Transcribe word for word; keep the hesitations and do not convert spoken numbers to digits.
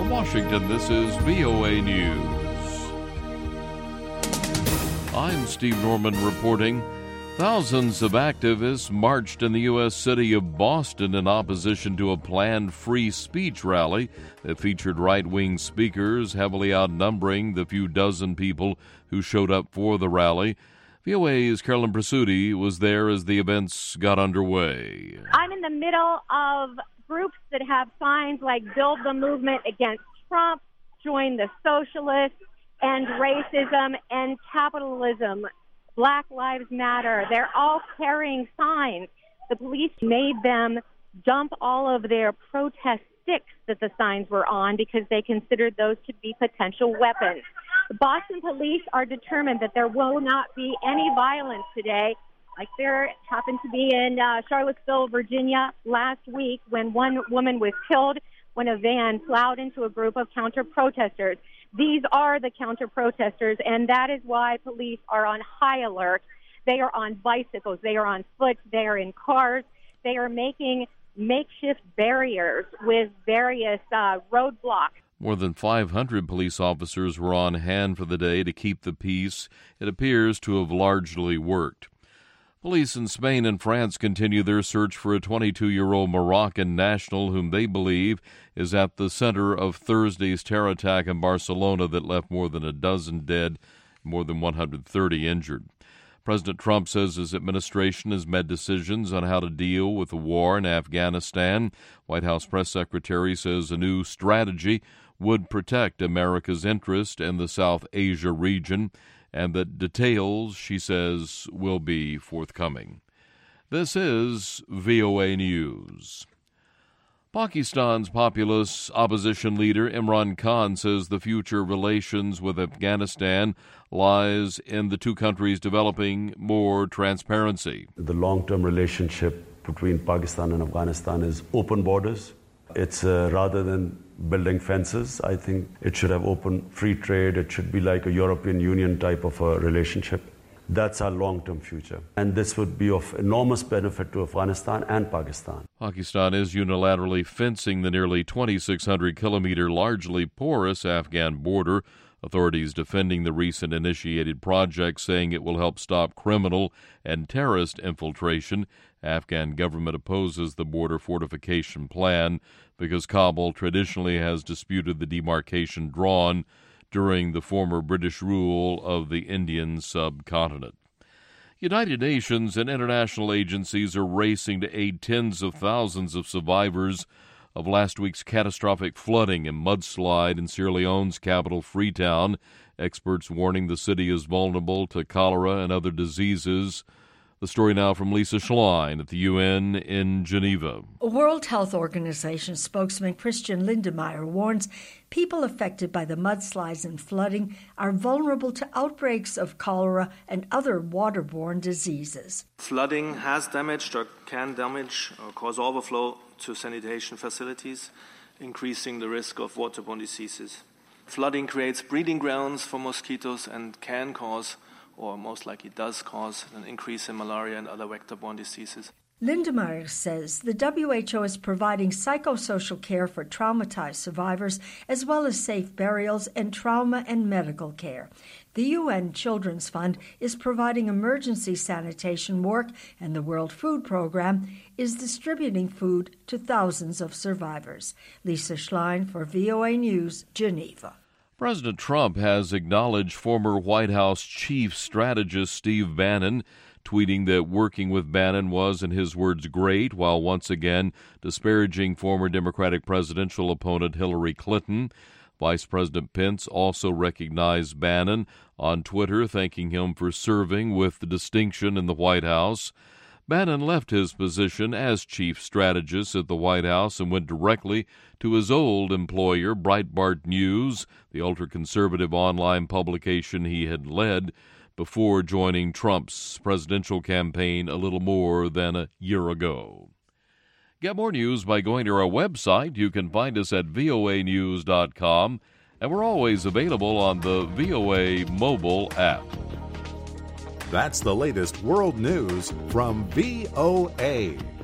From Washington, this is V O A News. I'm Steve Norman reporting. Thousands of activists marched in the U S city of Boston in opposition to a planned free speech rally that featured right-wing speakers, heavily outnumbering the few dozen people who showed up for the rally. V O A's Carolyn Presutti was there as the events got underway. I'm in the middle of groups that have signs like Build the Movement Against Trump, Join the Socialists, End Racism, End Capitalism, Black Lives Matter. They're all carrying signs. The police made them dump all of their protest sticks that the signs were on because they considered those to be potential weapons. The Boston police are determined that there will not be any violence today, like there happened to be in uh, Charlottesville, Virginia last week when one woman was killed when a van plowed into a group of counter-protesters. These are the counter-protesters, and that is why police are on high alert. They are on bicycles. They are on foot. They are in cars. They are making makeshift barriers with various uh, roadblocks. More than five hundred police officers were on hand for the day to keep the peace. It appears to have largely worked. Police in Spain and France continue their search for a twenty-two-year-old Moroccan national whom they believe is at the center of Thursday's terror attack in Barcelona that left more than a dozen dead, more than one hundred thirty injured. President Trump says his administration has made decisions on how to deal with the war in Afghanistan. White House press secretary says a new strategy would protect America's interest in the South Asia region, and that details, she says, will be forthcoming. This is V O A News. Pakistan's populist opposition leader Imran Khan says the future relations with Afghanistan lies in the two countries developing more transparency. The long-term relationship between Pakistan and Afghanistan is open borders. It's uh, rather than building fences, I think it should have open free trade. It should be like a European Union type of a relationship. That's our long-term future. And this would be of enormous benefit to Afghanistan and Pakistan. Pakistan is unilaterally fencing the nearly twenty-six hundred kilometer, largely porous Afghan border. Authorities defending the recent initiated project, saying it will help stop criminal and terrorist infiltration. Afghan government opposes the border fortification plan because Kabul traditionally has disputed the demarcation drawn during the former British rule of the Indian subcontinent. United Nations and international agencies are racing to aid tens of thousands of survivors of last week's catastrophic flooding and mudslide in Sierra Leone's capital, Freetown. Experts warning the city is vulnerable to cholera and other diseases. The story now from Lisa Schlein at the U N in Geneva. World Health Organization spokesman Christian Lindemeyer warns people affected by the mudslides and flooding are vulnerable to outbreaks of cholera and other waterborne diseases. Flooding has damaged or can damage or cause overflow to sanitation facilities, increasing the risk of waterborne diseases. Flooding creates breeding grounds for mosquitoes and can cause, or most likely does cause, an increase in malaria and other vector-borne diseases. Lindemeyer says the W H O is providing psychosocial care for traumatized survivors, as well as safe burials and trauma and medical care. The U N Children's Fund is providing emergency sanitation work, and the World Food Program is distributing food to thousands of survivors. Lisa Schlein for V O A News, Geneva. President Trump has acknowledged former White House chief strategist Steve Bannon, tweeting that working with Bannon was, in his words, great, while once again disparaging former Democratic presidential opponent Hillary Clinton. Vice President Pence also recognized Bannon on Twitter, thanking him for serving with distinction in the White House. Bannon left his position as chief strategist at the White House and went directly to his old employer, Breitbart News, the ultra-conservative online publication he had led before joining Trump's presidential campaign a little more than a year ago. Get more news by going to our website. You can find us at V O A news dot com, and we're always available on the V O A mobile app. That's the latest world news from V O A.